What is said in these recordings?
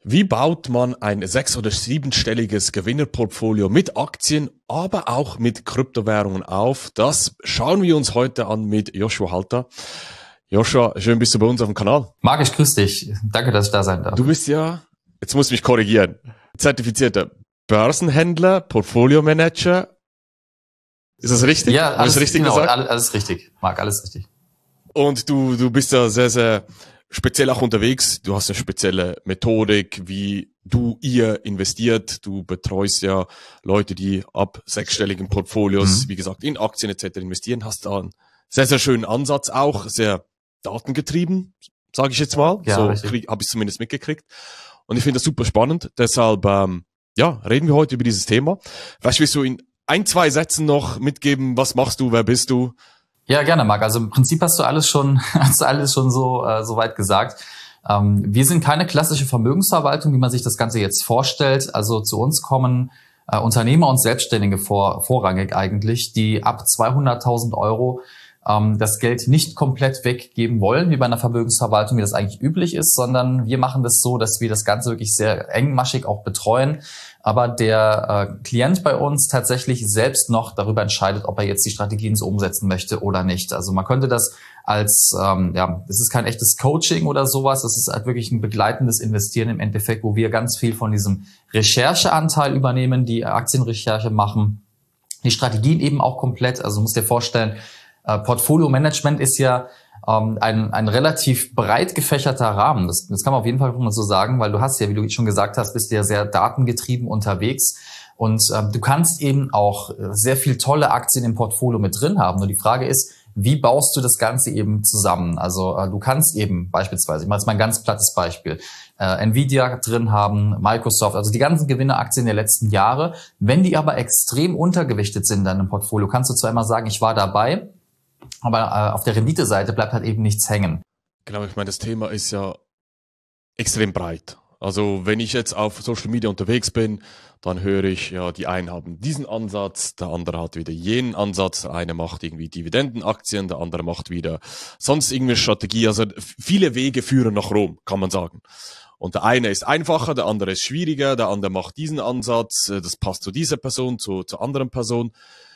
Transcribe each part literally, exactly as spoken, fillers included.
Wie baut man ein sechs- oder siebenstelliges Gewinnerportfolio mit Aktien, aber auch mit Kryptowährungen auf? Das schauen wir uns heute an mit Joshua Halter. Joshua, schön bist du bei uns auf dem Kanal. Marc, ich grüße dich. Danke, dass ich da sein darf. Du bist ja, jetzt musst du mich korrigieren, zertifizierter Börsenhändler, Portfolio-Manager. Ist das richtig? Ja, alles, richtig genau, gesagt? alles richtig. Marc, alles richtig. Und du, du bist ja sehr, sehr speziell auch unterwegs. Du hast eine spezielle Methodik, wie du ihr investiert. Du betreust ja Leute, die ab sechsstelligen Portfolios, mhm. wie gesagt, in Aktien et cetera investieren. Hast da einen sehr, sehr schönen Ansatz auch, sehr datengetrieben, sage ich jetzt mal. Ja, so habe ich es zumindest mitgekriegt. Und ich finde das super spannend. Deshalb, ähm, ja, reden wir heute über dieses Thema. Vielleicht willst du in ein, zwei Sätzen noch mitgeben, was machst du, wer bist du? Ja, gerne, Marc. Also im Prinzip hast du alles schon, hast du alles schon so, äh, so weit gesagt. Ähm, wir sind keine klassische Vermögensverwaltung, wie man sich das Ganze jetzt vorstellt. Also zu uns kommen äh, Unternehmer und Selbstständige vor, vorrangig eigentlich, die ab zweihunderttausend Euro ähm, das Geld nicht komplett weggeben wollen, wie bei einer Vermögensverwaltung, wie das eigentlich üblich ist, sondern wir machen das so, dass wir das Ganze wirklich sehr engmaschig auch betreuen. Aber der äh, Klient bei uns tatsächlich selbst noch darüber entscheidet, ob er jetzt die Strategien so umsetzen möchte oder nicht. Also man könnte das als, ähm, ja, das ist kein echtes Coaching oder sowas, das ist halt wirklich ein begleitendes Investieren im Endeffekt, wo wir ganz viel von diesem Rechercheanteil übernehmen, die Aktienrecherche machen, die Strategien eben auch komplett. Also du musst dir vorstellen, äh, Portfolio-Management ist ja Ein, ein relativ breit gefächerter Rahmen. Das, das kann man auf jeden Fall so sagen, weil du hast ja, wie du schon gesagt hast, bist ja sehr datengetrieben unterwegs und äh, du kannst eben auch sehr viel tolle Aktien im Portfolio mit drin haben. Nur die Frage ist, wie baust du das Ganze eben zusammen? Also äh, du kannst eben beispielsweise, ich mache jetzt mal ein ganz plattes Beispiel, äh, Nvidia drin haben, Microsoft, also die ganzen Gewinneraktien der letzten Jahre. Wenn die aber extrem untergewichtet sind in deinem Portfolio, kannst du zwar immer sagen, ich war dabei, aber äh, auf der Renditeseite bleibt halt eben nichts hängen. Genau, ich meine, das Thema ist ja extrem breit. Also wenn ich jetzt auf Social Media unterwegs bin, dann höre ich, ja, die einen haben diesen Ansatz, der andere hat wieder jenen Ansatz, der eine macht irgendwie Dividendenaktien, der andere macht wieder sonst irgendeine Strategie. Also viele Wege führen nach Rom, kann man sagen. Und der eine ist einfacher, der andere ist schwieriger, der andere macht diesen Ansatz, das passt zu dieser Person, zu, zur anderen Person.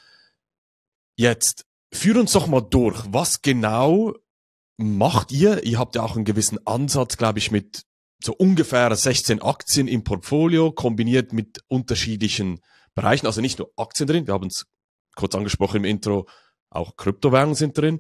Jetzt führ uns doch mal durch, was genau macht ihr? Ihr habt ja auch einen gewissen Ansatz, glaube ich, mit so ungefähr sechzehn Aktien im Portfolio, kombiniert mit unterschiedlichen Bereichen. Also nicht nur Aktien drin, wir haben es kurz angesprochen im Intro, auch Kryptowährungen sind drin.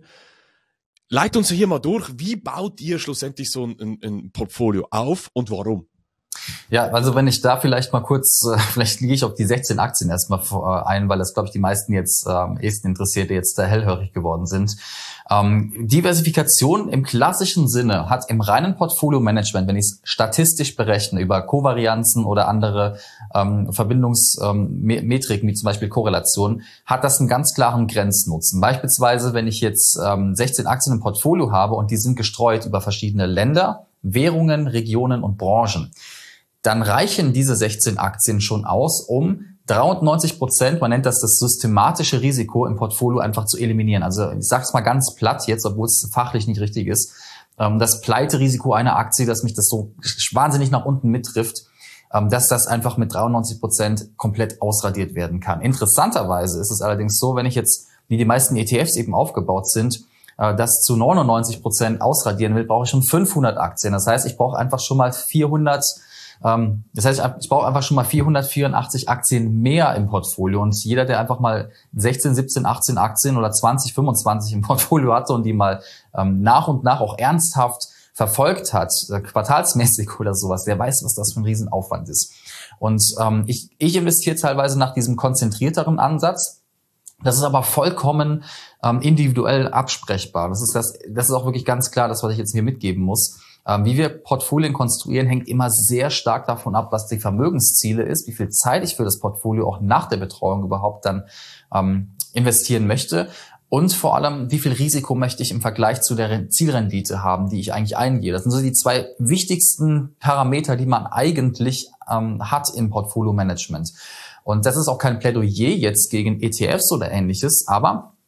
Leit uns hier mal durch, wie baut ihr schlussendlich so ein, ein Portfolio auf und warum? Ja, also wenn ich da vielleicht mal kurz, äh, vielleicht gehe ich auf die sechzehn Aktien erstmal äh, ein, weil das, glaube ich, die meisten jetzt am äh, ehesten interessiert, die jetzt da hellhörig geworden sind. Ähm, Diversifikation im klassischen Sinne hat im reinen Portfolio-Management, wenn ich es statistisch berechne, über Kovarianzen oder andere ähm, Verbindungsmetriken, ähm, wie zum Beispiel Korrelation, hat das einen ganz klaren Grenznutzen. Beispielsweise, wenn ich jetzt ähm, sechzehn Aktien im Portfolio habe und die sind gestreut über verschiedene Länder, Währungen, Regionen und Branchen, dann reichen diese sechzehn Aktien schon aus, um dreiundneunzig Prozent, man nennt das das systematische Risiko im Portfolio einfach zu eliminieren. Also ich sage es mal ganz platt jetzt, obwohl es fachlich nicht richtig ist, das Pleiterisiko einer Aktie, dass mich das so wahnsinnig nach unten mittrifft, dass das einfach mit dreiundneunzig Prozent komplett ausradiert werden kann. Interessanterweise ist es allerdings so, wenn ich jetzt, wie die meisten E T Fs eben aufgebaut sind, das zu neunundneunzig Prozent ausradieren will, brauche ich schon fünfhundert Aktien. Das heißt, ich brauche einfach schon mal vierhundert Das heißt, ich brauche einfach schon mal vierhundertvierundachtzig Aktien mehr im Portfolio. Und jeder, der einfach mal sechzehn, siebzehn, achtzehn Aktien oder zwanzig, fünfundzwanzig im Portfolio hatte und die mal ähm, nach und nach auch ernsthaft verfolgt hat, äh, quartalsmäßig oder sowas, der weiß, was das für ein Riesenaufwand ist. Und ähm, ich, ich investiere teilweise nach diesem konzentrierteren Ansatz. Das ist aber vollkommen ähm, individuell absprechbar. Das ist das, das ist auch wirklich ganz klar, das, was ich jetzt hier mitgeben muss. Wie wir Portfolien konstruieren, hängt immer sehr stark davon ab, was die Vermögensziele ist, wie viel Zeit ich für das Portfolio auch nach der Betreuung überhaupt dann ähm, investieren möchte und vor allem, wie viel Risiko möchte ich im Vergleich zu der Zielrendite haben, die ich eigentlich eingehe. Das sind so die zwei wichtigsten Parameter, die man eigentlich ähm, hat im Portfolio-Management. Und das ist auch kein Plädoyer jetzt gegen E T Fs oder Ähnliches, aber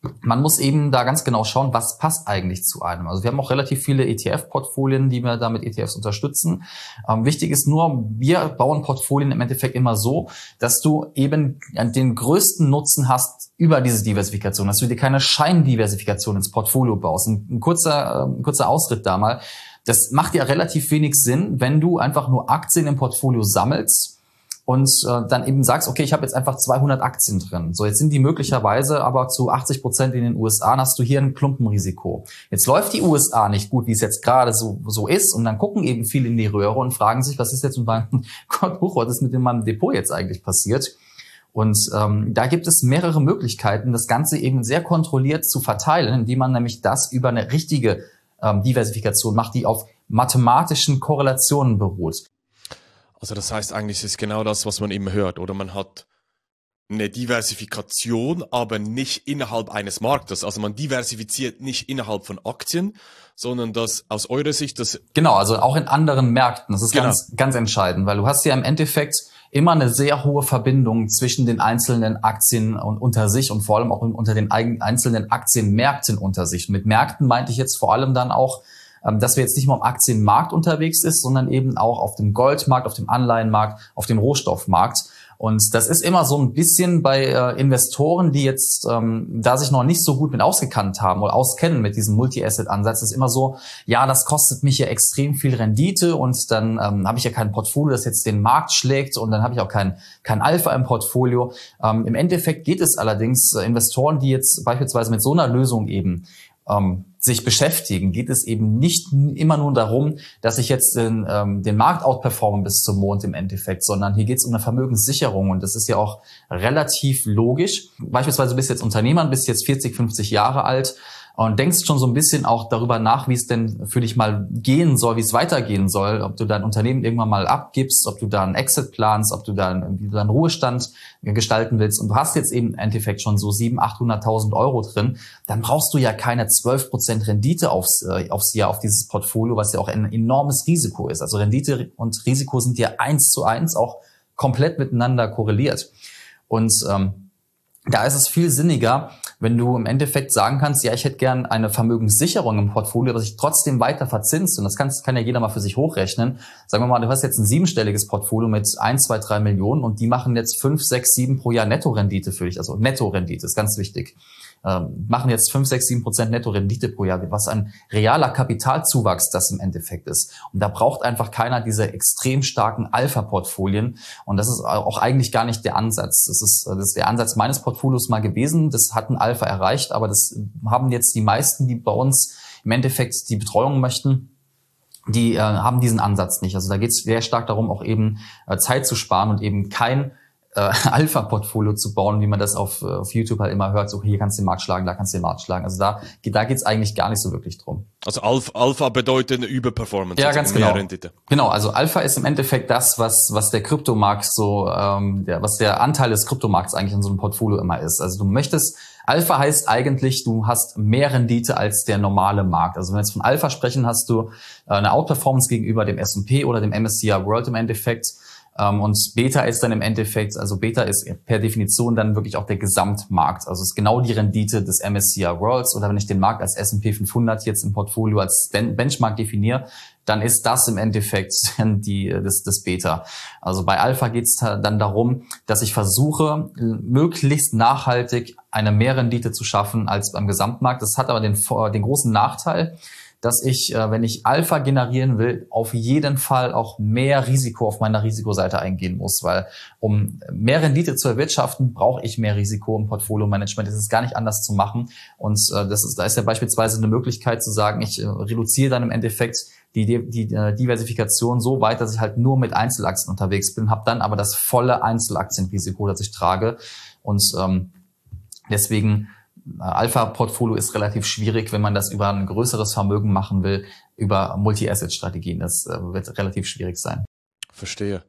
man muss eben da ganz genau schauen, was passt eigentlich zu einem. Also wir haben auch relativ viele E T F-Portfolien, die wir da mit E T Fs unterstützen. Ähm, wichtig ist nur, wir bauen Portfolien im Endeffekt immer so, dass du eben den größten Nutzen hast über diese Diversifikation, dass du dir keine Scheindiversifikation ins Portfolio baust. Ein, ein kurzer, ein kurzer Ausritt da mal. Das macht ja relativ wenig Sinn, wenn du einfach nur Aktien im Portfolio sammelst und äh, dann eben sagst, okay, ich habe jetzt einfach zweihundert Aktien drin. So, jetzt sind die möglicherweise aber zu achtzig Prozent in den U S A, dann hast du hier ein Klumpenrisiko. Jetzt läuft die U S A nicht gut, wie es jetzt gerade so so ist, und dann gucken eben viele in die Röhre und fragen sich, was ist jetzt mit meinem Gott, was ist mit meinem Depot jetzt eigentlich passiert? Und ähm, da gibt es mehrere Möglichkeiten, das Ganze eben sehr kontrolliert zu verteilen, indem man nämlich das über eine richtige ähm, Diversifikation macht, die auf mathematischen Korrelationen beruht. Also das heißt eigentlich, ist genau das, was man immer hört. Oder man hat eine Diversifikation, aber nicht innerhalb eines Marktes. Also man diversifiziert nicht innerhalb von Aktien, sondern das aus eurer Sicht, das... Genau, also auch in anderen Märkten. Das ist genau. ganz, ganz entscheidend, weil du hast ja im Endeffekt immer eine sehr hohe Verbindung zwischen den einzelnen Aktien und unter sich und vor allem auch unter den einzelnen Aktienmärkten unter sich. Mit Märkten meinte ich jetzt vor allem dann auch, dass wir jetzt nicht nur am Aktienmarkt unterwegs ist, sondern eben auch auf dem Goldmarkt, auf dem Anleihenmarkt, auf dem Rohstoffmarkt. Und das ist immer so ein bisschen bei äh, Investoren, die jetzt ähm, da sich noch nicht so gut mit ausgekannt haben oder auskennen mit diesem Multi-Asset-Ansatz, ist immer so, ja, das kostet mich ja extrem viel Rendite und dann ähm, habe ich ja kein Portfolio, das jetzt den Markt schlägt, und dann habe ich auch kein kein Alpha im Portfolio. Ähm, im Endeffekt geht es allerdings äh, Investoren, die jetzt beispielsweise mit so einer Lösung eben ähm, sich beschäftigen, geht es eben nicht immer nur darum, dass ich jetzt den, ähm, den Markt outperforme bis zum Mond im Endeffekt, sondern hier geht es um eine Vermögenssicherung, und das ist ja auch relativ logisch. Beispielsweise bist du jetzt Unternehmer, bist jetzt vierzig, fünfzig Jahre alt und denkst schon so ein bisschen auch darüber nach, wie es denn für dich mal gehen soll, wie es weitergehen soll, ob du dein Unternehmen irgendwann mal abgibst, ob du da einen Exit planst, ob du da einen, wie du deinen Ruhestand gestalten willst, und du hast jetzt eben im Endeffekt schon so siebenhunderttausend, achthunderttausend Euro drin, dann brauchst du ja keine zwölf Prozent Rendite aufs, äh, aufs Jahr auf dieses Portfolio, was ja auch ein enormes Risiko ist. Also Rendite und Risiko sind ja eins zu eins auch komplett miteinander korreliert. Und ähm, da ist es viel sinniger, wenn du im Endeffekt sagen kannst, ja, ich hätte gern eine Vermögenssicherung im Portfolio, was sich trotzdem weiter verzinst. Und das kann, kann ja jeder mal für sich hochrechnen. Sagen wir mal, du hast jetzt ein siebenstelliges Portfolio mit ein, zwei, drei Millionen und die machen jetzt fünf, sechs, sieben pro Jahr Nettorendite für dich. Also Nettorendite ist ganz wichtig. Ähm, machen jetzt fünf, sechs, sieben Prozent Nettorendite pro Jahr, was ein realer Kapitalzuwachs das im Endeffekt ist. Und da braucht einfach keiner diese extrem starken Alpha-Portfolien. Und das ist auch eigentlich gar nicht der Ansatz. Das ist, das ist der Ansatz meines Portfolios mal gewesen. Das hat ein Alpha erreicht, aber das haben jetzt die meisten, die bei uns im Endeffekt die Betreuung möchten, die äh, haben diesen Ansatz nicht. Also da geht es sehr stark darum, auch eben äh, Zeit zu sparen und eben kein äh, Alpha-Portfolio zu bauen, wie man das auf, auf YouTube halt immer hört, so hier kannst du den Markt schlagen, da kannst du den Markt schlagen. Also da, da geht's eigentlich gar nicht so wirklich drum. Also Alpha, Alpha bedeutet eine Überperformance. Ja, also ganz mehr genau. Rendite. Genau, also Alpha ist im Endeffekt das, was was der Kryptomarkt so, ähm, der, was der Anteil des Kryptomarkts eigentlich in so einem Portfolio immer ist. Also du möchtest, Alpha heißt eigentlich, du hast mehr Rendite als der normale Markt. Also wenn wir jetzt von Alpha sprechen, hast du äh, eine Outperformance gegenüber dem S und P oder dem M S C I World im Endeffekt. Und Beta ist dann im Endeffekt, also Beta ist per Definition dann wirklich auch der Gesamtmarkt. Also es ist genau die Rendite des M S C I Worlds, oder wenn ich den Markt als S und P fünfhundert jetzt im Portfolio als Benchmark definiere, dann ist das im Endeffekt die, das, das Beta. Also bei Alpha geht es dann darum, dass ich versuche, möglichst nachhaltig eine Mehrrendite zu schaffen als beim Gesamtmarkt. Das hat aber den, den großen Nachteil, dass ich, wenn ich Alpha generieren will, auf jeden Fall auch mehr Risiko auf meiner Risikoseite eingehen muss, weil um mehr Rendite zu erwirtschaften, brauche ich mehr Risiko im Portfolio-Management. Das ist gar nicht anders zu machen, und das ist, da ist ja beispielsweise eine Möglichkeit zu sagen, ich reduziere dann im Endeffekt die, die, die Diversifikation so weit, dass ich halt nur mit Einzelaktien unterwegs bin, habe dann aber das volle Einzelaktienrisiko, das ich trage, und ähm, deswegen Alpha-Portfolio ist relativ schwierig, wenn man das über ein größeres Vermögen machen will, über Multi-Asset-Strategien. Das wird relativ schwierig sein. Verstehe.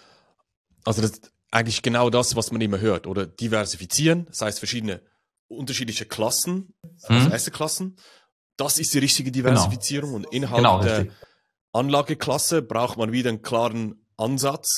Also das ist eigentlich genau das, was man immer hört, oder diversifizieren, das heißt verschiedene unterschiedliche Klassen, also hm. Asset-Klassen. Das ist die richtige Diversifizierung, genau. Und innerhalb genau, der richtig. Anlageklasse braucht man wieder einen klaren Ansatz.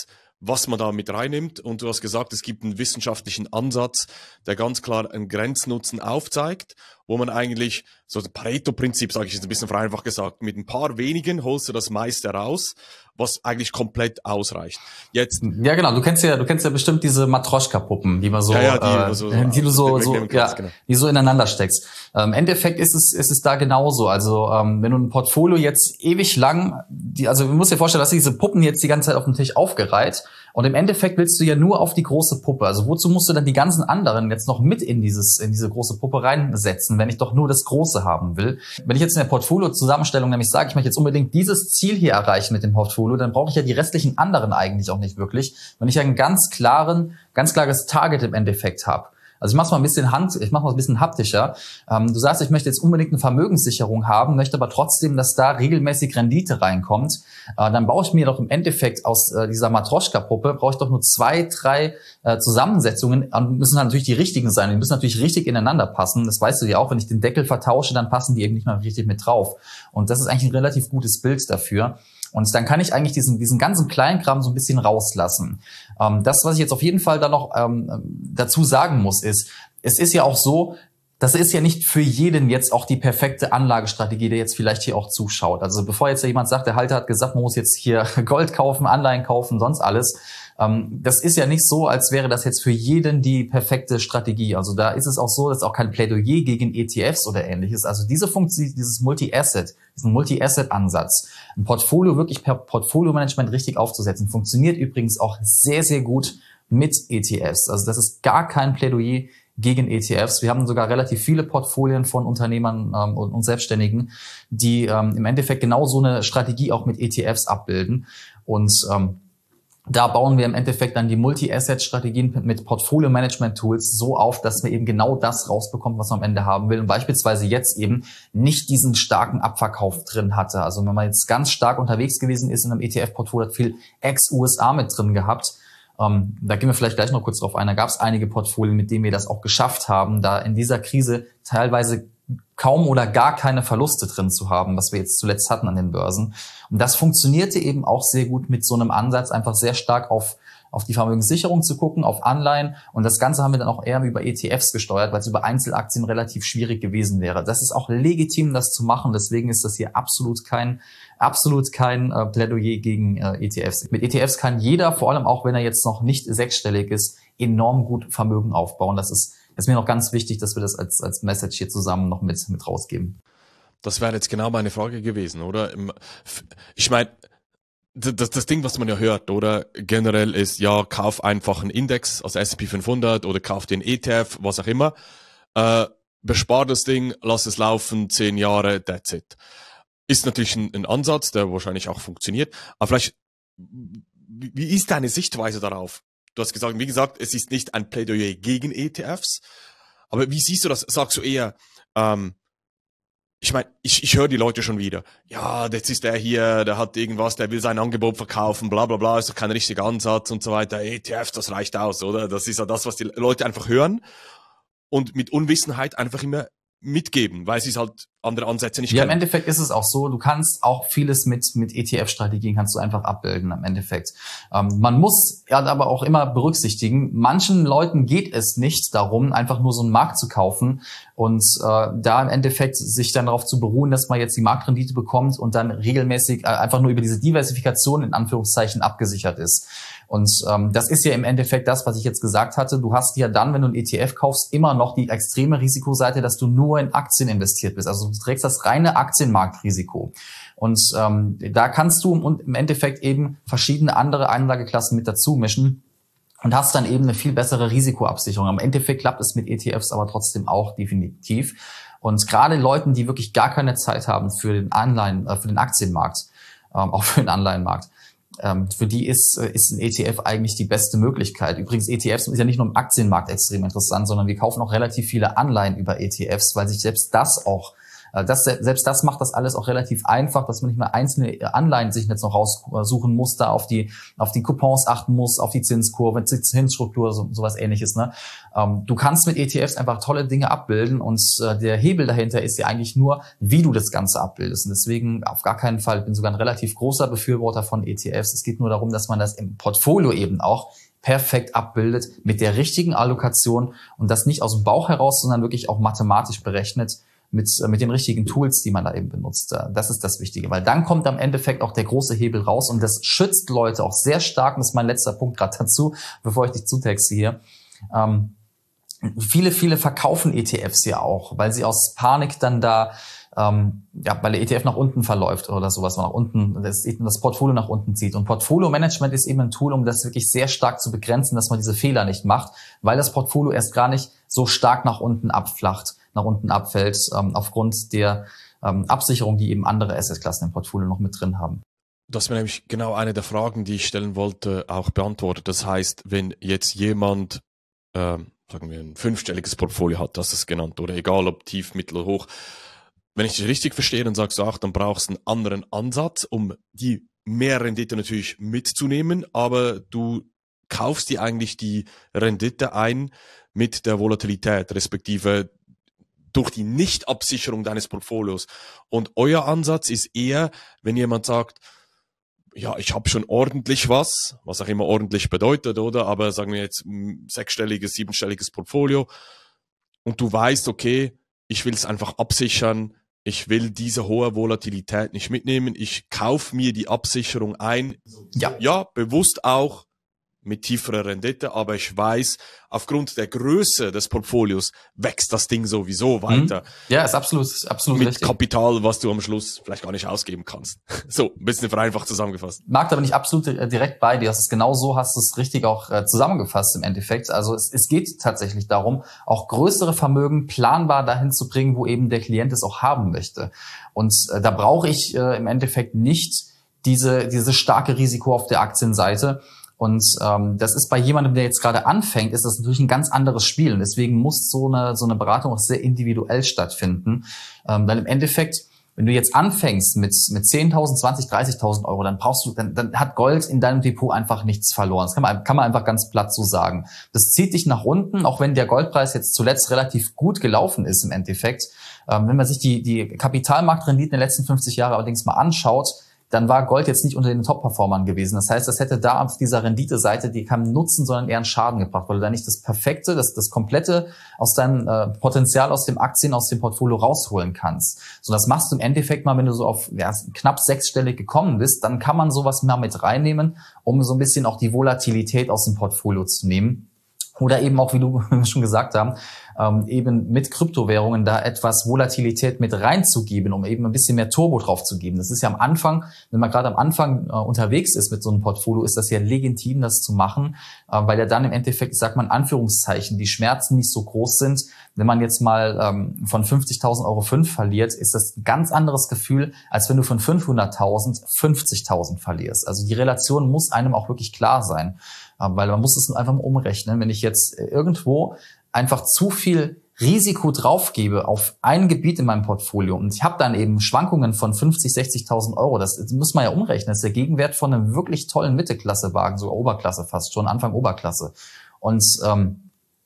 was man da mit reinnimmt. Und du hast gesagt, es gibt einen wissenschaftlichen Ansatz, der ganz klar einen Grenznutzen aufzeigt, wo man eigentlich, so das Pareto-Prinzip, sage ich jetzt ein bisschen vereinfacht gesagt, mit ein paar wenigen holst du das meiste raus, was eigentlich komplett ausreicht. Jetzt. Ja, genau. Du kennst ja, du kennst ja bestimmt diese Matroschka-Puppen, die man so, ja, ja, die, äh, so, so, die du so, so, ja, kannst, genau. die so ineinander steckst. Ähm, Im Endeffekt ist es, ist es da genauso. Also, ähm, wenn du ein Portfolio jetzt ewig lang, die, also, du musst dir vorstellen, dass diese Puppen jetzt die ganze Zeit auf dem Tisch aufgereiht. Und im Endeffekt willst du ja nur auf die große Puppe. Also, wozu musst du dann die ganzen anderen jetzt noch mit in dieses, in diese große Puppe reinsetzen, wenn ich doch nur das Große haben will? Wenn ich jetzt in der Portfolio-Zusammenstellung nämlich sage, ich möchte jetzt unbedingt dieses Ziel hier erreichen mit dem Portfolio, dann brauche ich ja die restlichen anderen eigentlich auch nicht wirklich, wenn ich ja einen ganz klaren, ganz klares Target im Endeffekt habe. Also ich mache es mal ein bisschen Hand, ich mache mal ein bisschen haptischer. Ähm, du sagst, ich möchte jetzt unbedingt eine Vermögenssicherung haben, möchte aber trotzdem, dass da regelmäßig Rendite reinkommt. Äh, dann baue ich mir doch im Endeffekt aus äh, dieser Matroschka-Puppe, brauche ich doch nur zwei, drei äh, Zusammensetzungen. Und müssen halt natürlich die richtigen sein. Die müssen natürlich richtig ineinander passen. Das weißt du ja auch, wenn ich den Deckel vertausche, dann passen die eben nicht mehr richtig mit drauf. Und das ist eigentlich ein relativ gutes Bild dafür. Und dann kann ich eigentlich diesen, diesen ganzen Kleinkram so ein bisschen rauslassen. Ähm, das, was ich jetzt auf jeden Fall da noch ähm, dazu sagen muss, ist, es ist ja auch so, das ist ja nicht für jeden jetzt auch die perfekte Anlagestrategie, der jetzt vielleicht hier auch zuschaut. Also bevor jetzt jemand sagt, der Halter hat gesagt, man muss jetzt hier Gold kaufen, Anleihen kaufen, sonst alles. Ähm, das ist ja nicht so, als wäre das jetzt für jeden die perfekte Strategie. Also da ist es auch so, dass auch kein Plädoyer gegen E T Fs oder ähnliches. Also diese Funktion, dieses Multi-Asset, diesen Multi-Asset-Ansatz, ein Portfolio wirklich per Portfolio-Management richtig aufzusetzen, funktioniert übrigens auch sehr, sehr gut mit E T Fs. Also das ist gar kein Plädoyer gegen E T Fs. Wir haben sogar relativ viele Portfolien von Unternehmern ähm, und, und Selbstständigen, die ähm, im Endeffekt genau so eine Strategie auch mit E T Fs abbilden. Und ähm, da bauen wir im Endeffekt dann die Multi-Asset-Strategien mit Portfolio-Management-Tools so auf, dass wir eben genau das rausbekommen, was man am Ende haben will. Und beispielsweise jetzt eben nicht diesen starken Abverkauf drin hatte. Also wenn man jetzt ganz stark unterwegs gewesen ist in einem E T F-Portfolio, hat viel Ex-U S A mit drin gehabt. Ähm, da gehen wir vielleicht gleich noch kurz drauf ein. Da gab es einige Portfolien, mit denen wir das auch geschafft haben, da in dieser Krise teilweise kaum oder gar keine Verluste drin zu haben, was wir jetzt zuletzt hatten an den Börsen. Und das funktionierte eben auch sehr gut mit so einem Ansatz, einfach sehr stark auf auf die Vermögenssicherung zu gucken, auf Anleihen. Und das Ganze haben wir dann auch eher über E T Fs gesteuert, weil es über Einzelaktien relativ schwierig gewesen wäre. Das ist auch legitim, das zu machen. Deswegen ist das hier absolut kein absolut kein äh, Plädoyer gegen äh, E T Fs. Mit E T Fs kann jeder, vor allem auch wenn er jetzt noch nicht sechsstellig ist, enorm gut Vermögen aufbauen. Das ist, ist mir noch ganz wichtig, dass wir das als als Message hier zusammen noch mit mit rausgeben. Das wäre jetzt genau meine Frage gewesen, oder? Ich meine, das, das Ding, was man ja hört, oder generell ist, ja, kauf einfach einen Index, also S und P fünfhundert oder kauf den E T F, was auch immer, äh, bespar das Ding, lass es laufen, zehn Jahre, that's it. Ist natürlich ein, ein Ansatz, der wahrscheinlich auch funktioniert, aber vielleicht, wie ist deine Sichtweise darauf? Du hast gesagt, wie gesagt, es ist nicht ein Plädoyer gegen E T Fs, aber wie siehst du das? Sagst du eher, ähm, ich meine, ich, ich höre die Leute schon wieder. Ja, jetzt ist der hier, der hat irgendwas, der will sein Angebot verkaufen, bla bla bla, ist doch kein richtiger Ansatz und so weiter. E T Fs, das reicht aus, oder? Das ist ja das, was die Leute einfach hören und mit Unwissenheit einfach immer mitgeben, weil sie es halt andere Ansätze nicht ja, kennen. Ja, im Endeffekt ist es auch so, du kannst auch vieles mit mit E T F-Strategien kannst du einfach abbilden im Endeffekt. Ähm, man muss ja aber auch immer berücksichtigen, manchen Leuten geht es nicht darum, einfach nur so einen Markt zu kaufen und äh, da im Endeffekt sich dann darauf zu beruhen, dass man jetzt die Marktrendite bekommt und dann regelmäßig äh, einfach nur über diese Diversifikation in Anführungszeichen abgesichert ist. Und ähm, das ist ja im Endeffekt das, was ich jetzt gesagt hatte. Du hast ja dann, wenn du einen E T F kaufst, immer noch die extreme Risikoseite, dass du nur in Aktien investiert bist. Also du trägst das reine Aktienmarktrisiko. Und ähm, da kannst du im Endeffekt eben verschiedene andere Anlageklassen mit dazu mischen und hast dann eben eine viel bessere Risikoabsicherung. Im Endeffekt klappt es mit E T Fs aber trotzdem auch definitiv. Und gerade Leuten, die wirklich gar keine Zeit haben für den Anleihen, äh, für den Aktienmarkt, ähm, auch für den Anleihenmarkt, Ähm, für die ist, ist ein E T F eigentlich die beste Möglichkeit. Übrigens, E T Fs ist ja nicht nur im Aktienmarkt extrem interessant, sondern wir kaufen auch relativ viele Anleihen über E T Fs, weil sich selbst das auch Das, selbst das macht das alles auch relativ einfach, dass man nicht mehr einzelne Anleihen sich jetzt noch raussuchen muss, da auf die auf die Coupons achten muss, auf die Zinskurve, Zinsstruktur, so, sowas ähnliches. Ne? Du kannst mit E T Fs einfach tolle Dinge abbilden und der Hebel dahinter ist ja eigentlich nur, wie du das Ganze abbildest. Und deswegen auf gar keinen Fall, ich bin sogar ein relativ großer Befürworter von E T Fs. Es geht nur darum, dass man das im Portfolio eben auch perfekt abbildet mit der richtigen Allokation und das nicht aus dem Bauch heraus, sondern wirklich auch mathematisch berechnet mit, mit den richtigen Tools, die man da eben benutzt. Das ist das Wichtige, weil dann kommt am Endeffekt auch der große Hebel raus und das schützt Leute auch sehr stark. Und das ist mein letzter Punkt gerade dazu, bevor ich dich zutexte hier. Ähm, viele, viele verkaufen E T Fs ja auch, weil sie aus Panik dann da Ähm, ja, weil der E T F nach unten verläuft oder sowas, nach unten, das, das Portfolio nach unten zieht. Und Portfolio-Management ist eben ein Tool, um das wirklich sehr stark zu begrenzen, dass man diese Fehler nicht macht, weil das Portfolio erst gar nicht so stark nach unten abflacht, nach unten abfällt, ähm, aufgrund der ähm, Absicherung, die eben andere Assetklassen im Portfolio noch mit drin haben. Du hast mir nämlich genau eine der Fragen, die ich stellen wollte, auch beantwortet. Das heißt, wenn jetzt jemand, ähm, sagen wir, ein fünfstelliges Portfolio hat, das ist genannt, oder egal ob tief, mittel oder hoch, wenn ich dich richtig verstehe, dann sagst du auch, dann brauchst du einen anderen Ansatz, um die mehr Rendite natürlich mitzunehmen, aber du kaufst dir eigentlich die Rendite ein mit der Volatilität, respektive durch die Nichtabsicherung deines Portfolios. Und euer Ansatz ist eher, wenn jemand sagt, ja, ich habe schon ordentlich was, was auch immer ordentlich bedeutet, oder? Aber sagen wir jetzt ein sechsstelliges, siebenstelliges Portfolio und du weißt, okay, ich will es einfach absichern, ich will diese hohe Volatilität nicht mitnehmen. Ich kaufe mir die Absicherung ein. Ja. Ja, bewusst auch mit tieferer Rendite, aber ich weiß, aufgrund der Größe des Portfolios wächst das Ding sowieso weiter. Ja, ist absolut, absolut mit richtig. Kapital, was du am Schluss vielleicht gar nicht ausgeben kannst. So, ein bisschen vereinfacht zusammengefasst. Marc, da bin ich absolut direkt bei dir. Das ist genau so, hast du es richtig auch äh, zusammengefasst im Endeffekt. Also es, es geht tatsächlich darum, auch größere Vermögen planbar dahin zu bringen, wo eben der Klient es auch haben möchte. Und äh, da brauche ich äh, im Endeffekt nicht diese diese starke Risiko auf der Aktienseite. Und ähm, das ist bei jemandem, der jetzt gerade anfängt, ist das natürlich ein ganz anderes Spiel. Und deswegen muss so eine so eine Beratung auch sehr individuell stattfinden. Ähm, weil im Endeffekt, wenn du jetzt anfängst mit mit zehntausend, zwanzig, dreißigtausend Euro, dann brauchst du, dann, dann hat Gold in deinem Depot einfach nichts verloren. Das kann man kann man einfach ganz platt so sagen. Das zieht dich nach unten, auch wenn der Goldpreis jetzt zuletzt relativ gut gelaufen ist im Endeffekt. Ähm, wenn man sich die die Kapitalmarktrenditen der letzten fünfzig Jahre allerdings mal anschaut, dann war Gold jetzt nicht unter den Top-Performern gewesen. Das heißt, das hätte da auf dieser Rendite-Seite die keinen Nutzen, sondern eher einen Schaden gebracht, weil du da nicht das Perfekte, das, das Komplette aus deinem äh, Potenzial aus dem Aktien, aus dem Portfolio rausholen kannst. So, das machst du im Endeffekt mal, wenn du so auf ja, knapp sechsstellig gekommen bist, dann kann man sowas mal mit reinnehmen, um so ein bisschen auch die Volatilität aus dem Portfolio zu nehmen. Oder eben auch, wie du schon gesagt haben, ähm, eben mit Kryptowährungen da etwas Volatilität mit reinzugeben, um eben ein bisschen mehr Turbo drauf zu geben. Das ist ja am Anfang, wenn man gerade am Anfang äh, unterwegs ist mit so einem Portfolio, ist das ja legitim, das zu machen, äh, weil ja dann im Endeffekt, ich sag mal in Anführungszeichen, die Schmerzen nicht so groß sind. Wenn man jetzt mal ähm, von fünfzigtausend Euro fünf verliert, ist das ein ganz anderes Gefühl, als wenn du von fünfhunderttausend fünfzigtausend verlierst. Also die Relation muss einem auch wirklich klar sein. Weil man muss es einfach mal umrechnen. Wenn ich jetzt irgendwo einfach zu viel Risiko draufgebe auf ein Gebiet in meinem Portfolio und ich habe dann eben Schwankungen von fünfzig, sechzigtausend Euro, das, das muss man ja umrechnen. Das ist der Gegenwert von einem wirklich tollen Mittelklassewagen, sogar Oberklasse fast schon, Anfang Oberklasse. Und ähm,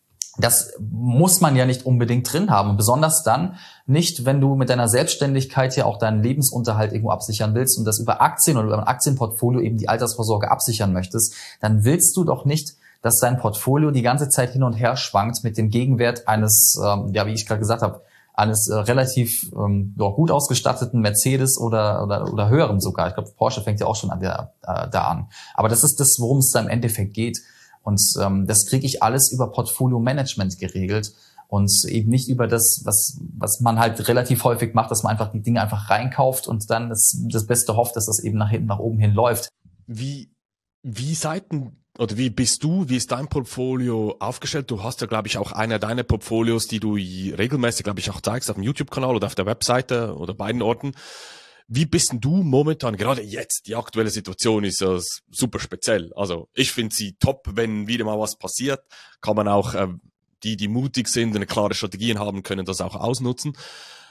das muss man ja nicht unbedingt drin haben. Und besonders dann nicht, wenn du mit deiner Selbstständigkeit ja auch deinen Lebensunterhalt irgendwo absichern willst und das über Aktien oder über ein Aktienportfolio eben die Altersvorsorge absichern möchtest, dann willst du doch nicht, dass dein Portfolio die ganze Zeit hin und her schwankt mit dem Gegenwert eines, ähm, ja, wie ich gerade gesagt habe, eines äh, relativ ähm, ja, gut ausgestatteten Mercedes oder, oder, oder höheren sogar. Ich glaube, Porsche fängt ja auch schon an der, äh, da an. Aber das ist das, worum es da im Endeffekt geht. Und ähm, das kriege ich alles über Portfolio-Management geregelt und eben nicht über das, was was man halt relativ häufig macht, dass man einfach die Dinge einfach reinkauft und dann das, das Beste hofft, dass das eben nach hinten, nach oben hin läuft. Wie, wie seid denn, oder wie bist du, wie ist dein Portfolio aufgestellt? Du hast ja, glaube ich, auch einer deiner Portfolios, die du regelmäßig, glaube ich, auch zeigst auf dem YouTube-Kanal oder auf der Webseite oder beiden Orten. Wie bist denn du momentan, gerade jetzt, die aktuelle Situation ist ja super speziell. Also ich finde sie top, wenn wieder mal was passiert, kann man auch, äh, die, die mutig sind, eine klare Strategien haben, können das auch ausnutzen.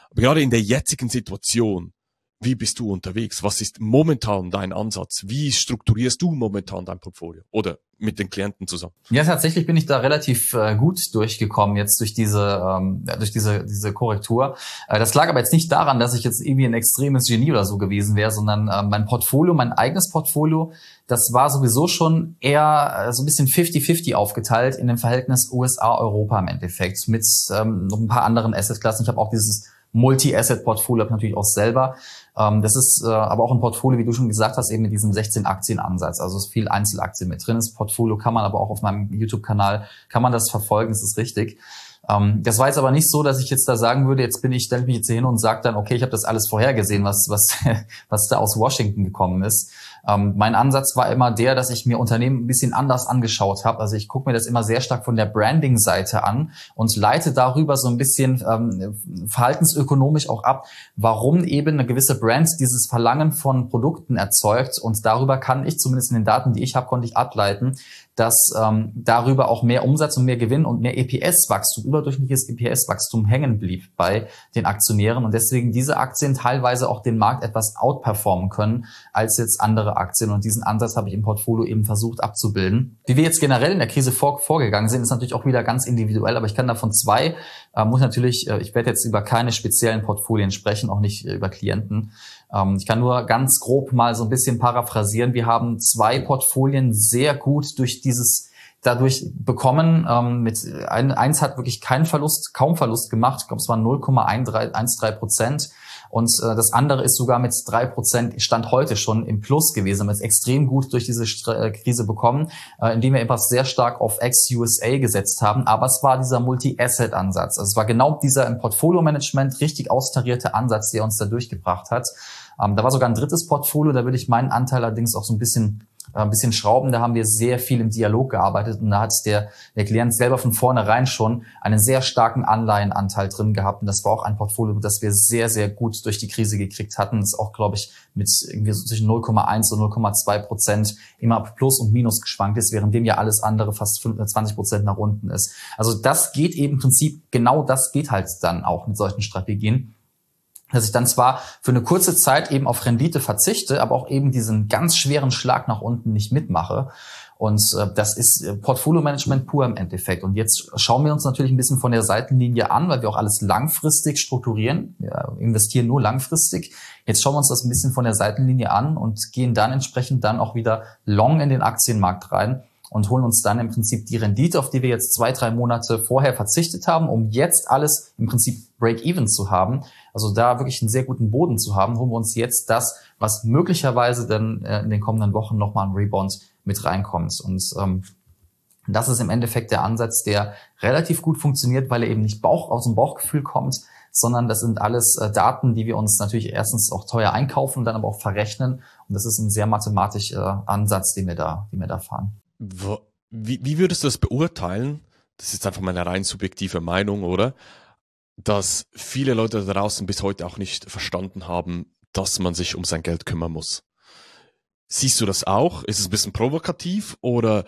Aber gerade in der jetzigen Situation, wie bist du unterwegs? Was ist momentan dein Ansatz? Wie strukturierst du momentan dein Portfolio? Oder mit den Klienten zusammen? Ja, tatsächlich bin ich da relativ äh, gut durchgekommen jetzt durch diese ähm, durch diese diese Korrektur. Äh, das lag aber jetzt nicht daran, dass ich jetzt irgendwie ein extremes Genie oder so gewesen wäre, sondern äh, mein Portfolio, mein eigenes Portfolio, das war sowieso schon eher äh, so ein bisschen fifty fifty aufgeteilt in dem Verhältnis U S A-Europa im Endeffekt mit ähm, noch ein paar anderen Assetklassen. Ich habe auch dieses Multi-Asset-Portfolio natürlich auch selber. Ähm, das ist äh, aber auch ein Portfolio, wie du schon gesagt hast, eben mit diesem sechzehn Aktien-Ansatz. Also es ist viel Einzelaktien mit drin. Das Portfolio kann man aber auch auf meinem YouTube-Kanal, kann man das verfolgen, das ist richtig. Ähm, das war jetzt aber nicht so, dass ich jetzt da sagen würde, jetzt bin ich, stelle mich jetzt hier hin und sage dann, okay, ich habe das alles vorhergesehen, was was was da aus Washington gekommen ist. Ähm, mein Ansatz war immer der, dass ich mir Unternehmen ein bisschen anders angeschaut habe. Also ich gucke mir das immer sehr stark von der Branding-Seite an und leite darüber so ein bisschen ähm, verhaltensökonomisch auch ab, warum eben eine gewisse Brand dieses Verlangen von Produkten erzeugt. Und darüber kann ich, zumindest in den Daten, die ich habe, konnte ich ableiten, dass ähm, darüber auch mehr Umsatz und mehr Gewinn und mehr E P S-Wachstum, überdurchschnittliches E P S-Wachstum hängen blieb bei den Aktionären und deswegen diese Aktien teilweise auch den Markt etwas outperformen können als jetzt andere Aktien. Und diesen Ansatz habe ich im Portfolio eben versucht abzubilden. Wie wir jetzt generell in der Krise vor, vorgegangen sind, ist natürlich auch wieder ganz individuell, aber ich kann davon zwei, äh, muss natürlich, äh, ich werde jetzt über keine speziellen Portfolien sprechen, auch nicht äh, über Klienten. Ähm, ich kann nur ganz grob mal so ein bisschen paraphrasieren. Wir haben zwei Portfolien sehr gut durch dieses dadurch bekommen. Ähm, mit ein, eins hat wirklich keinen Verlust, kaum Verlust gemacht. Ich glaube, es waren null Komma dreizehn Prozent. Und äh, das andere ist sogar mit drei Prozent Stand heute schon im Plus gewesen. Wir haben es extrem gut durch diese St- Krise bekommen, äh, indem wir etwas sehr stark auf Ex-U S A gesetzt haben. Aber es war dieser Multi-Asset-Ansatz. Also es war genau dieser im Portfolio-Management richtig austarierte Ansatz, der uns da durchgebracht hat. Ähm, da war sogar ein drittes Portfolio, da würde ich meinen Anteil allerdings auch so ein bisschen ein bisschen schrauben. Da haben wir sehr viel im Dialog gearbeitet und da hat der, der Klient selber von vornherein schon einen sehr starken Anleihenanteil drin gehabt und das war auch ein Portfolio, das wir sehr, sehr gut durch die Krise gekriegt hatten. Das ist auch, glaube ich, mit irgendwie so zwischen null Komma eins und null Komma zwei Prozent immer plus und minus geschwankt ist, währenddem ja alles andere fast zwanzig Prozent nach unten ist. Also das geht eben im Prinzip, genau das geht halt dann auch mit solchen Strategien, dass ich dann zwar für eine kurze Zeit eben auf Rendite verzichte, aber auch eben diesen ganz schweren Schlag nach unten nicht mitmache. Und äh, das ist äh, Portfolio-Management pur im Endeffekt. Und jetzt schauen wir uns natürlich ein bisschen von der Seitenlinie an, weil wir auch alles langfristig strukturieren. Wir investieren nur langfristig. Jetzt schauen wir uns das ein bisschen von der Seitenlinie an und gehen dann entsprechend dann auch wieder long in den Aktienmarkt rein und holen uns dann im Prinzip die Rendite, auf die wir jetzt zwei, drei Monate vorher verzichtet haben, um jetzt alles im Prinzip Break-Even zu haben. Also da wirklich einen sehr guten Boden zu haben, holen wir uns jetzt das, was möglicherweise dann äh, in den kommenden Wochen nochmal ein Rebound mit reinkommt. Und ähm, das ist im Endeffekt der Ansatz, der relativ gut funktioniert, weil er eben nicht Bauch aus dem Bauchgefühl kommt, sondern das sind alles äh, Daten, die wir uns natürlich erstens auch teuer einkaufen und dann aber auch verrechnen. Und das ist ein sehr mathematischer äh, Ansatz, den wir da, den wir da fahren. Wie, wie würdest du das beurteilen? Das ist einfach meine rein subjektive Meinung, oder? Dass viele Leute da draußen bis heute auch nicht verstanden haben, dass man sich um sein Geld kümmern muss. Siehst du das auch? Ist es ein bisschen provokativ oder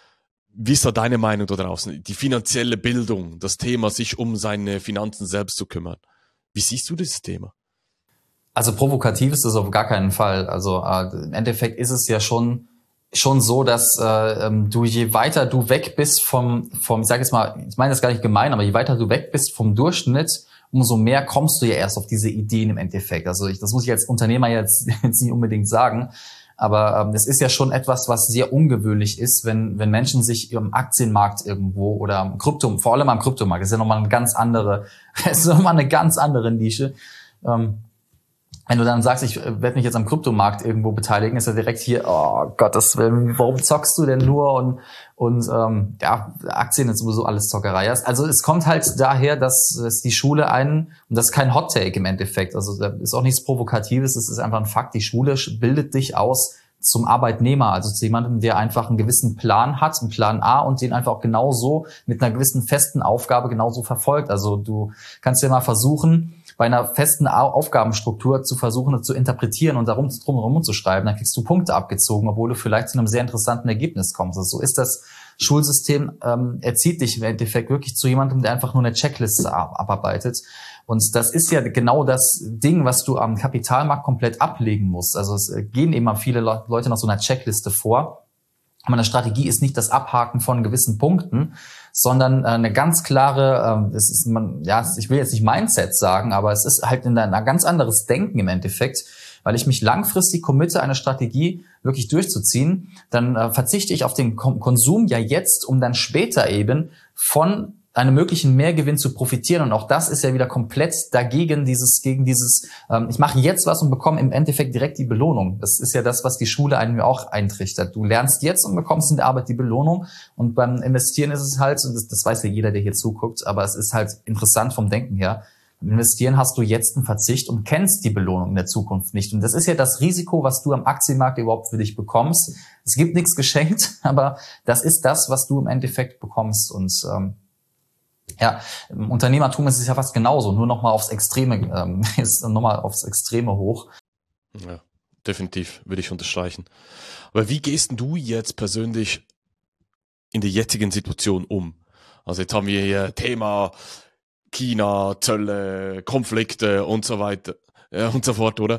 wie ist da deine Meinung da draußen? Die finanzielle Bildung, das Thema, sich um seine Finanzen selbst zu kümmern. Wie siehst du dieses Thema? Also provokativ ist es auf gar keinen Fall. Also äh, im Endeffekt ist es ja schon schon so, dass äh, du je weiter du weg bist vom, vom, ich sage jetzt mal, ich meine das gar nicht gemein, aber je weiter du weg bist vom Durchschnitt, umso mehr kommst du ja erst auf diese Ideen im Endeffekt. Also ich, das muss ich als Unternehmer jetzt, jetzt nicht unbedingt sagen, aber ähm, das ist ja schon etwas, was sehr ungewöhnlich ist, wenn wenn Menschen sich im Aktienmarkt irgendwo oder am Krypto, vor allem am Kryptomarkt, das ist ja nochmal eine ganz andere, das ist nochmal eine ganz andere Nische. Ähm, Wenn du dann sagst, ich werde mich jetzt am Kryptomarkt irgendwo beteiligen, ist ja direkt hier, oh Gottes Willen, warum zockst du denn nur? Und und ähm, ja, Aktien ist sowieso alles Zockerei. Also es kommt halt daher, dass, dass die Schule einen, und das ist kein Hot Take im Endeffekt, also da ist auch nichts Provokatives, es ist einfach ein Fakt, die Schule bildet dich aus zum Arbeitnehmer, also zu jemandem, der einfach einen gewissen Plan hat, einen Plan A und den einfach auch genauso mit einer gewissen festen Aufgabe genauso verfolgt. Also du kannst ja mal versuchen, bei einer festen Aufgabenstruktur zu versuchen, zu interpretieren und darum drumherum zu schreiben, dann kriegst du Punkte abgezogen, obwohl du vielleicht zu einem sehr interessanten Ergebnis kommst. Also so ist das, Schulsystem ähm, erzieht dich im Endeffekt wirklich zu jemandem, der einfach nur eine Checkliste abarbeitet. Und das ist ja genau das Ding, was du am Kapitalmarkt komplett ablegen musst. Also es gehen immer viele Leute nach so einer Checkliste vor. Aber eine Strategie ist nicht das Abhaken von gewissen Punkten, sondern eine ganz klare, es ist man, ja, ich will jetzt nicht Mindset sagen, aber es ist halt ein ganz anderes Denken im Endeffekt, weil ich mich langfristig committe, eine Strategie wirklich durchzuziehen, dann äh, verzichte ich auf den Konsum ja jetzt, um dann später eben von einem möglichen Mehrgewinn zu profitieren. Und auch das ist ja wieder komplett dagegen dieses, gegen dieses, ähm, ich mache jetzt was und bekomme im Endeffekt direkt die Belohnung. Das ist ja das, was die Schule einem auch eintrichtert. Du lernst jetzt und bekommst in der Arbeit die Belohnung. Und beim Investieren ist es halt, das, das weiß ja jeder, der hier zuguckt, aber es ist halt interessant vom Denken her. Beim Investieren hast du jetzt einen Verzicht und kennst die Belohnung in der Zukunft nicht. Und das ist ja das Risiko, was du am Aktienmarkt überhaupt für dich bekommst. Es gibt nichts geschenkt, aber das ist das, was du im Endeffekt bekommst. Und ähm, ja, im Unternehmertum ist es ja fast genauso, nur nochmal aufs Extreme, ähm, ist nochmal aufs Extreme hoch. Ja, definitiv, würde ich unterstreichen. Aber wie gehst denn du jetzt persönlich in der jetzigen Situation um? Also jetzt haben wir hier Thema China, Zölle, Konflikte und so weiter ja, und so fort, oder?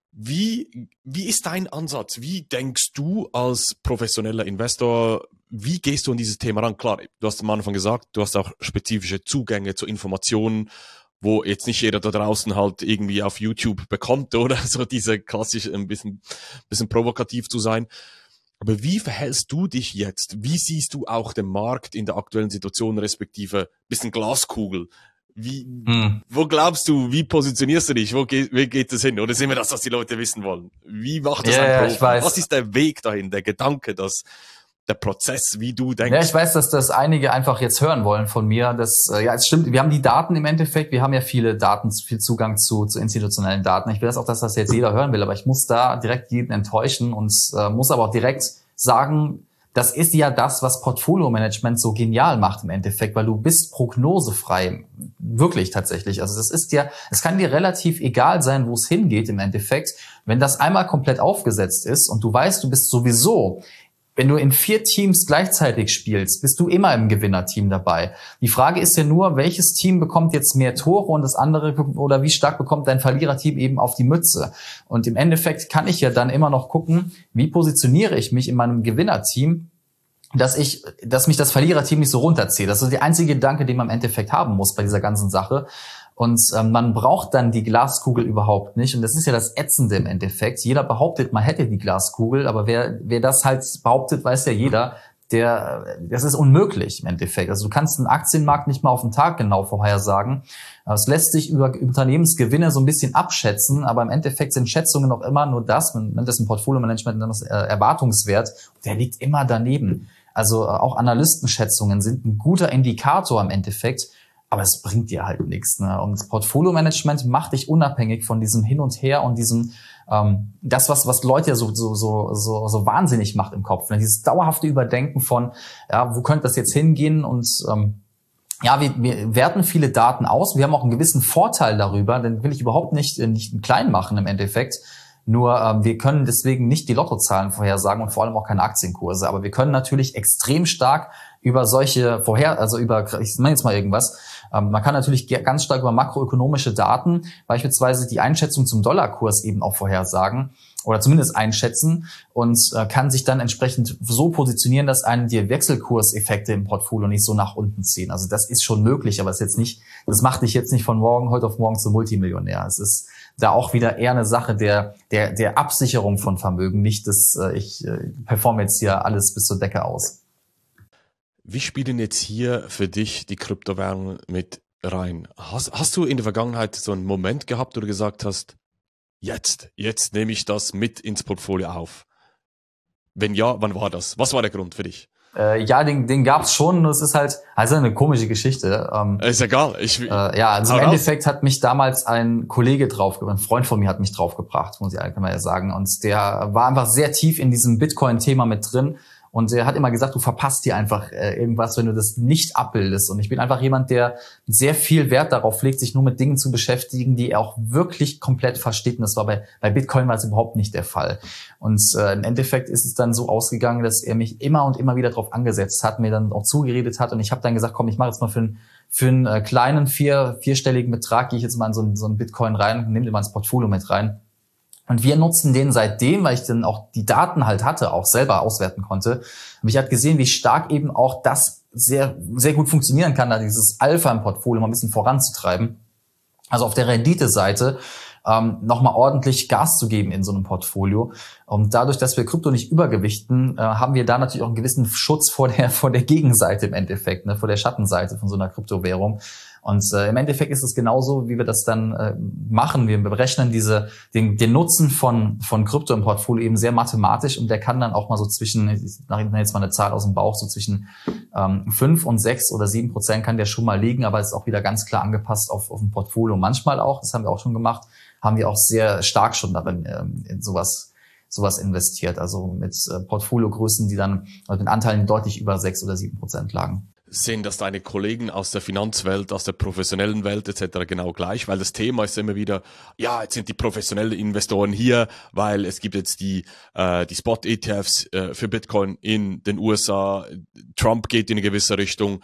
Wie, wie ist dein Ansatz? Wie denkst du als professioneller Investor, wie gehst du an dieses Thema ran? Klar, du hast am Anfang gesagt, du hast auch spezifische Zugänge zu Informationen, wo jetzt nicht jeder da draußen halt irgendwie auf YouTube bekommt, oder? So diese klassische, ein bisschen, bisschen provokativ zu sein. Aber wie verhältst du dich jetzt? Wie siehst du auch den Markt in der aktuellen Situation, respektive bisschen Glaskugel? Wie, hm. Wo glaubst du, wie positionierst du dich? Wo geht, wie geht es hin? Oder ist immer das, was die Leute wissen wollen? Wie macht das ja, ein Profi? Ich weiß. Was ist der Weg dahin, der Gedanke, das, der Prozess, wie du denkst? Ja, ich weiß, dass das einige einfach jetzt hören wollen von mir. Das, äh, ja, es stimmt. Wir haben die Daten im Endeffekt. Wir haben ja viele Daten, viel Zugang zu, zu institutionellen Daten. Ich will das auch, dass das jetzt jeder hören will, aber ich muss da direkt jeden enttäuschen und äh, muss aber auch direkt sagen, das ist ja das, was Portfolio-Management so genial macht im Endeffekt, weil du bist prognosefrei. Wirklich tatsächlich. Also das ist ja, es kann dir relativ egal sein, wo es hingeht im Endeffekt. Wenn das einmal komplett aufgesetzt ist und du weißt, du bist sowieso, wenn du in vier Teams gleichzeitig spielst, bist du immer im Gewinnerteam dabei. Die Frage ist ja nur, welches Team bekommt jetzt mehr Tore und das andere, oder wie stark bekommt dein Verliererteam eben auf die Mütze? Und im Endeffekt kann ich ja dann immer noch gucken, wie positioniere ich mich in meinem Gewinnerteam, dass ich, dass mich das Verliererteam nicht so runterzieht. Das ist der einzige Gedanke, den man im Endeffekt haben muss bei dieser ganzen Sache. Und ähm, man braucht dann die Glaskugel überhaupt nicht. Und das ist ja das Ätzende im Endeffekt. Jeder behauptet, man hätte die Glaskugel, aber wer wer das halt behauptet, weiß ja jeder, der das ist unmöglich im Endeffekt. Also du kannst einen Aktienmarkt nicht mal auf den Tag genau vorhersagen. Es lässt sich über Unternehmensgewinne so ein bisschen abschätzen, aber im Endeffekt sind Schätzungen auch immer nur das, man nennt das im Portfolio-Management das Erwartungswert, der liegt immer daneben. Also auch Analystenschätzungen sind ein guter Indikator im Endeffekt, aber es bringt dir halt nichts. Ne? Und das Portfolio-Management macht dich unabhängig von diesem Hin und Her und diesem, ähm, das, was was Leute ja so so so so so wahnsinnig macht im Kopf. Ne? Dieses dauerhafte Überdenken von, ja, wo könnte das jetzt hingehen? Und ähm, ja, wir, wir werten viele Daten aus. Wir haben auch einen gewissen Vorteil darüber, den will ich überhaupt nicht nicht klein machen im Endeffekt. Nur ähm, wir können deswegen nicht die Lottozahlen vorhersagen und vor allem auch keine Aktienkurse. Aber wir können natürlich extrem stark über solche Vorher, also über, ich meine jetzt mal irgendwas, ähm, man kann natürlich ganz stark über makroökonomische Daten, beispielsweise die Einschätzung zum Dollarkurs eben auch vorhersagen oder zumindest einschätzen und äh, kann sich dann entsprechend so positionieren, dass einen die Wechselkurseffekte im Portfolio nicht so nach unten ziehen. Also das ist schon möglich, aber es ist jetzt nicht, das macht dich jetzt nicht von morgen, heute auf morgen zum Multimillionär. Es ist da auch wieder eher eine Sache der der der Absicherung von Vermögen, nicht dass äh, ich äh, performe jetzt hier alles bis zur Decke aus. Wie spielen jetzt hier für dich die Kryptowährungen mit rein? Hast, hast du in der Vergangenheit so einen Moment gehabt, wo du gesagt hast, jetzt, jetzt nehme ich das mit ins Portfolio auf? Wenn ja, wann war das? Was war der Grund für dich? Äh, ja, den, den gab's schon. Es ist halt, also eine komische Geschichte. Ähm, ist egal. Ich, äh, ja, also im Endeffekt hat mich damals ein Kollege draufgebracht, ein Freund von mir hat mich draufgebracht, muss ich allgemein ja sagen. Und der war einfach sehr tief in diesem Bitcoin-Thema mit drin. Und er hat immer gesagt, du verpasst dir einfach äh, irgendwas, wenn du das nicht abbildest. Und ich bin einfach jemand, der sehr viel Wert darauf legt, sich nur mit Dingen zu beschäftigen, die er auch wirklich komplett versteht. Und das war bei, bei Bitcoin war es überhaupt nicht der Fall. Und äh, im Endeffekt ist es dann so ausgegangen, dass er mich immer und immer wieder darauf angesetzt hat, mir dann auch zugeredet hat. Und ich habe dann gesagt, komm, ich mache jetzt mal für einen für einen äh, kleinen vier vierstelligen Betrag gehe ich jetzt mal in so einen, so einen Bitcoin rein und nehme den mal ins Portfolio mit rein. Und wir nutzen den seitdem, weil ich dann auch die Daten halt hatte, auch selber auswerten konnte. Und ich habe gesehen, wie stark eben auch das sehr sehr gut funktionieren kann, da dieses Alpha im Portfolio mal ein bisschen voranzutreiben. Also auf der Rendite-Seite ähm, nochmal ordentlich Gas zu geben in so einem Portfolio. Und dadurch, dass wir Krypto nicht übergewichten, äh, haben wir da natürlich auch einen gewissen Schutz vor der vor der Gegenseite im Endeffekt, ne, vor der Schattenseite von so einer Kryptowährung. Und äh, im Endeffekt ist es genauso, wie wir das dann äh, machen. Wir berechnen diese den, den Nutzen von von Krypto im Portfolio eben sehr mathematisch und der kann dann auch mal so zwischen, ich nenne jetzt mal eine Zahl aus dem Bauch, so zwischen ähm, fünf und sechs oder sieben Prozent kann der schon mal liegen, aber es ist auch wieder ganz klar angepasst auf auf ein Portfolio. Manchmal auch, das haben wir auch schon gemacht, haben wir auch sehr stark schon darin ähm, in sowas sowas investiert. Also mit äh, Portfoliogrößen, die dann also mit Anteilen die deutlich über sechs oder sieben Prozent lagen. Sehen das deine Kollegen aus der Finanzwelt, aus der professionellen Welt et cetera genau gleich? Weil das Thema ist immer wieder, ja, jetzt sind die professionellen Investoren hier, weil es gibt jetzt die äh, die Spot-E T Fs äh, für Bitcoin in den U S A, Trump geht in eine gewisse Richtung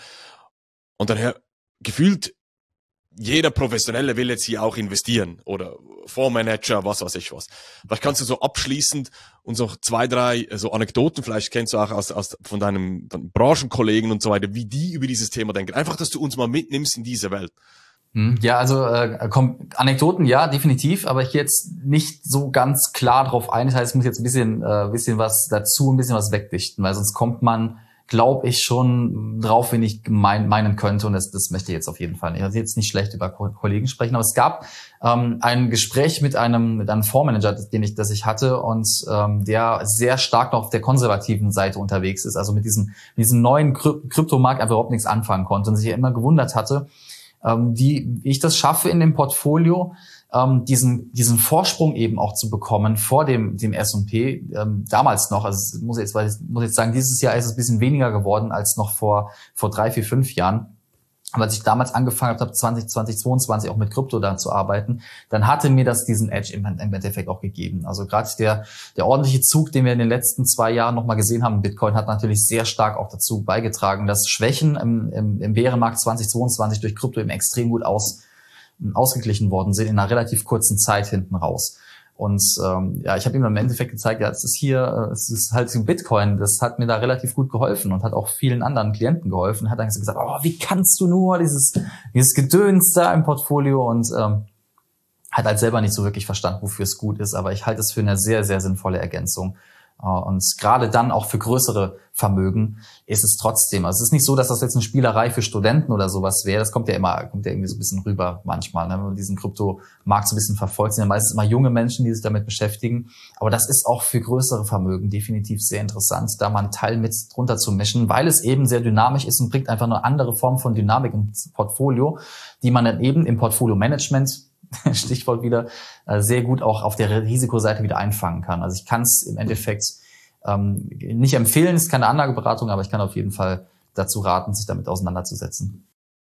und daher gefühlt jeder Professionelle will jetzt hier auch investieren oder Fondsmanager, was weiß ich was. Vielleicht kannst du so abschließend uns noch zwei, drei so Anekdoten, vielleicht kennst du auch aus, aus von deinem, deinem Branchenkollegen und so weiter, wie die über dieses Thema denken. Einfach, dass du uns mal mitnimmst in diese Welt. Ja, also äh, komm, Anekdoten, ja, definitiv, aber ich gehe jetzt nicht so ganz klar drauf ein. Das heißt, ich muss jetzt ein bisschen, äh, bisschen was dazu, ein bisschen was wegdichten, weil sonst kommt man, glaube ich, schon drauf, wen ich mein, meinen könnte. Und das, das möchte ich jetzt auf jeden Fall nicht. Also jetzt nicht schlecht über Kollegen sprechen, aber es gab ähm, ein Gespräch mit einem mit einem Fondsmanager, den ich, das ich hatte, und ähm, der sehr stark noch auf der konservativen Seite unterwegs ist, also mit diesem, mit diesem neuen Kry- Kryptomarkt einfach überhaupt nichts anfangen konnte und sich ja immer gewundert hatte, ähm, wie ich das schaffe in dem Portfolio, ähm, diesen diesen Vorsprung eben auch zu bekommen vor dem dem S und P, ähm, damals noch, also muss jetzt weil ich muss jetzt sagen, dieses Jahr ist es ein bisschen weniger geworden als noch vor vor drei, vier, fünf Jahren. Aber als ich damals angefangen habe, zwanzig zweiundzwanzig auch mit Krypto da zu arbeiten, dann hatte mir das diesen Edge im Endeffekt auch gegeben. Also gerade der der ordentliche Zug, den wir in den letzten zwei Jahren nochmal gesehen haben, Bitcoin hat natürlich sehr stark auch dazu beigetragen, dass Schwächen im, im, im Bärenmarkt zwanzig zweiundzwanzig durch Krypto eben extrem gut aus ausgeglichen worden sind in einer relativ kurzen Zeit hinten raus. Und ähm, ja, ich habe ihm im Endeffekt gezeigt, ja, es ist hier, es ist halt so Bitcoin, das hat mir da relativ gut geholfen und hat auch vielen anderen Klienten geholfen. Hat dann gesagt, oh, wie kannst du nur dieses dieses Gedöns da im Portfolio, und ähm, hat halt selber nicht so wirklich verstanden, wofür es gut ist, aber ich halte es für eine sehr, sehr sinnvolle Ergänzung. Und gerade dann auch für größere Vermögen ist es trotzdem. Also es ist nicht so, dass das jetzt eine Spielerei für Studenten oder sowas wäre. Das kommt ja immer, kommt ja irgendwie so ein bisschen rüber manchmal, ne? Wenn man diesen Kryptomarkt so ein bisschen verfolgt, sind ja meistens immer junge Menschen, die sich damit beschäftigen. Aber das ist auch für größere Vermögen definitiv sehr interessant, da mal einen Teil mit drunter zu mischen, weil es eben sehr dynamisch ist und bringt einfach eine andere Form von Dynamik ins Portfolio, die man dann eben im Portfolio-Management, Stichwort wieder, sehr gut auch auf der Risikoseite wieder einfangen kann. Also ich kann es im Endeffekt ähm, nicht empfehlen, es ist keine Anlageberatung, aber ich kann auf jeden Fall dazu raten, sich damit auseinanderzusetzen.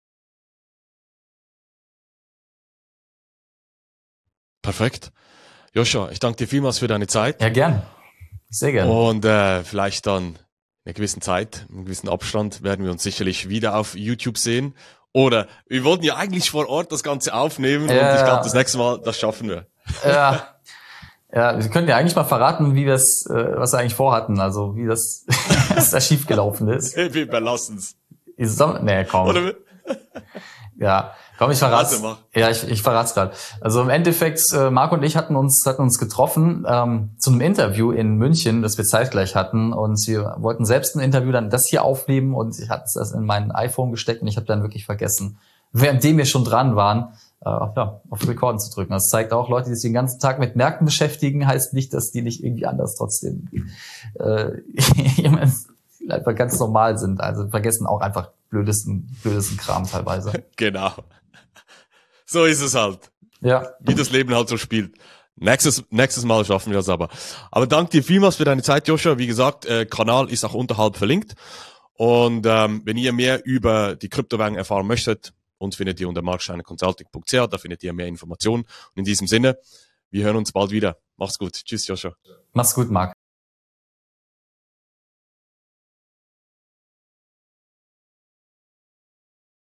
Perfekt. Joshua, ich danke dir vielmals für deine Zeit. Ja, gern. Sehr gerne. Und äh, vielleicht dann in einer gewissen Zeit, in einem gewissen Abstand, werden wir uns sicherlich wieder auf YouTube sehen. Oder wir wollten ja eigentlich vor Ort das Ganze aufnehmen, ja, und ich glaube, das nächste Mal, das schaffen wir. Ja, ja, wir können ja eigentlich mal verraten, wie wir es, äh, was wir eigentlich vorhatten, also wie das, was da schiefgelaufen ist. Wir überlassen's. Ist es, nee, komm. Oder ja, komm, ich verrat's. Ja, ich, ich verrat's gerade. Also im Endeffekt, äh, Marc und ich hatten uns hatten uns getroffen ähm, zu einem Interview in München, das wir zeitgleich hatten, und wir wollten selbst ein Interview dann das hier aufnehmen, und ich hatte das in mein iPhone gesteckt und ich habe dann wirklich vergessen, währenddem wir schon dran waren, äh, ja, auf Rekorden zu drücken. Das zeigt auch, Leute, die sich den ganzen Tag mit Märkten beschäftigen, heißt nicht, dass die nicht irgendwie anders trotzdem äh, einfach ganz normal sind. Also vergessen auch einfach blödesten, blödesten Kram teilweise. Genau. So ist es halt. Ja. Wie das Leben halt so spielt. Nächstes, nächstes Mal schaffen wir das aber. Aber danke dir vielmals für deine Zeit, Joshua. Wie gesagt, äh, Kanal ist auch unterhalb verlinkt. Und ähm, wenn ihr mehr über die Kryptowährung erfahren möchtet, uns findet ihr unter marksteiner consulting punkt c h. Da findet ihr mehr Informationen. Und in diesem Sinne, wir hören uns bald wieder. Mach's gut. Tschüss, Joshua. Mach's gut, Marc.